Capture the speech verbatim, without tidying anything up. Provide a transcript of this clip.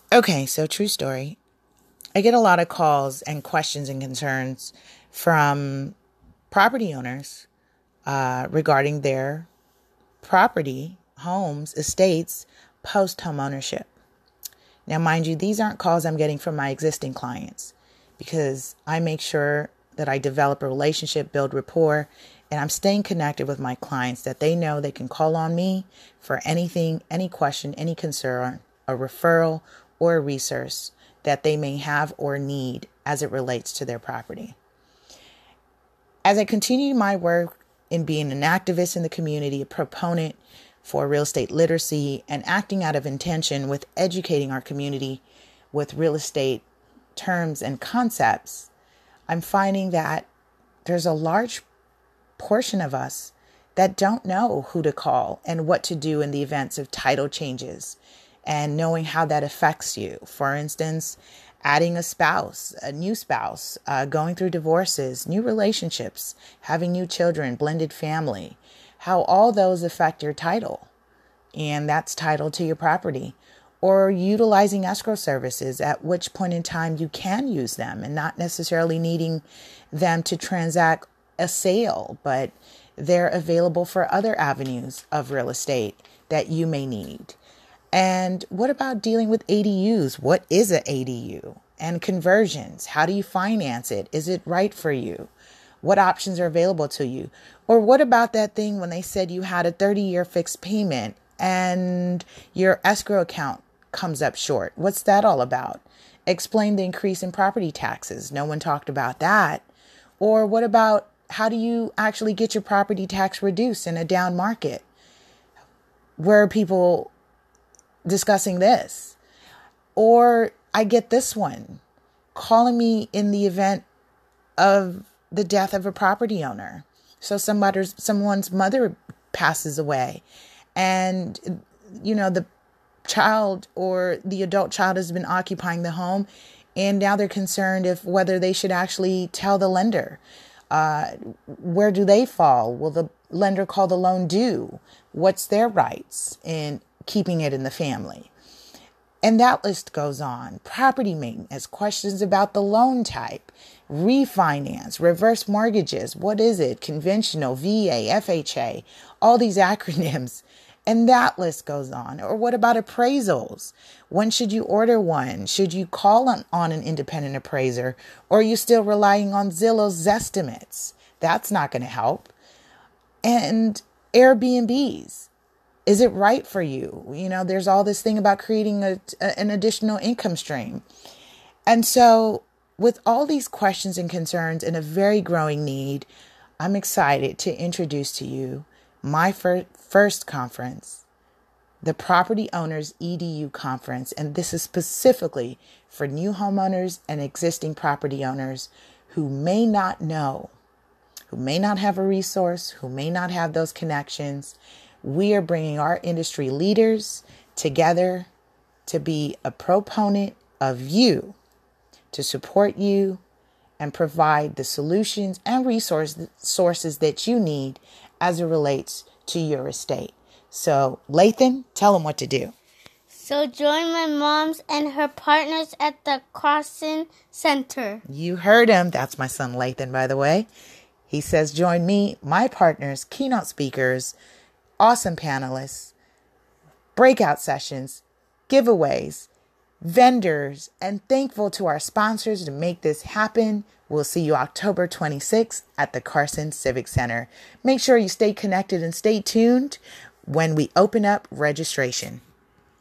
Okay, so true story. I get a lot of calls and questions and concerns from property owners uh, regarding their property, homes, estates, post home ownership. Now, mind you, these aren't calls I'm getting from my existing clients because I make sure that I develop a relationship, build rapport, and I'm staying connected with my clients that they know they can call on me for anything, any question, any concern, a referral, or a resource that they may have or need as it relates to their property. As I continue my work in being an activist in the community, a proponent for real estate literacy, and acting out of intention with educating our community with real estate terms and concepts, I'm finding that there's a large portion of us that don't know who to call and what to do in the events of title changes and knowing how that affects you. For instance, adding a spouse, a new spouse, uh, going through divorces, new relationships, having new children, blended family, how all those affect your title, and that's title to your property, or utilizing escrow services, at which point in time you can use them and not necessarily needing them to transact a sale, but they're available for other avenues of real estate that you may need. And what about dealing with A D Us? What is an A D U? And conversions? How do you finance it? Is it right for you? What options are available to you? Or what about that thing when they said you had a thirty-year fixed payment and your escrow account comes up short? What's that all about? Explain the increase in property taxes. No one talked about that. Or what about how do you actually get your property tax reduced in a down market? Where are people discussing this? Or I get this one calling me in the event of the death of a property owner. So somebody's someone's mother passes away, and you know the child or the adult child has been occupying the home, and now they're concerned if whether they should actually tell the lender. Uh, where do they fall? Will the lender call the loan due? What's their rights in keeping it in the family? And that list goes on. Property maintenance, questions about the loan type, refinance, reverse mortgages. What is it? Conventional, V A, F H A, all these acronyms. And that list goes on. Or what about appraisals? When should you order one? Should you call on, on an independent appraiser? Or are you still relying on Zillow's estimates? That's not going to help. And Airbnbs. Is it right for you? You know, there's all this thing about creating a, a, an additional income stream. And so with all these questions and concerns and a very growing need, I'm excited to introduce to you my fir- first conference, the Property Owners E D U Conference. And this is specifically for new homeowners and existing property owners who may not know, who may not have a resource, who may not have those connections. We are bringing our industry leaders together to be a proponent of you, to support you and provide the solutions and resource, sources that you need as it relates to your estate. So, Lathan, tell them what to do. So join my moms and her partners at the Carson Center. You heard him. That's my son, Lathan, by the way. He says, join me, my partners, keynote speakers, awesome panelists, breakout sessions, giveaways, vendors, and thankful to our sponsors to make this happen. We'll see you October twenty-sixth at the Carson Civic Center. Make sure you stay connected and stay tuned when we open up registration.